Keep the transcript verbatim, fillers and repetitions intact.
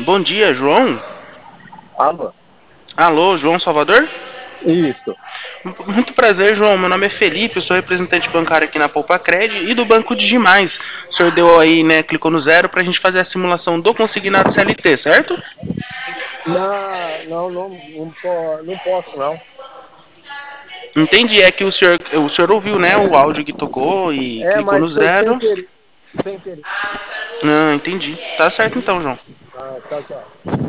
Bom dia, João. Alô? Alô, João Salvador? Isso. Muito prazer, João. Meu nome é Felipe, eu sou representante bancário aqui na Poupa Cred e do Banco Digimais. O senhor deu aí, né, clicou no zero para a gente fazer a simulação do consignado C L T, certo? Não, não, não, não, po- não posso, não. Entendi, é que o senhor, o senhor ouviu, né, o áudio que tocou e É, clicou no mas foi sem zero. querer. Sem querer. Não, entendi. Tá certo então, João. Ah, tchau, tchau.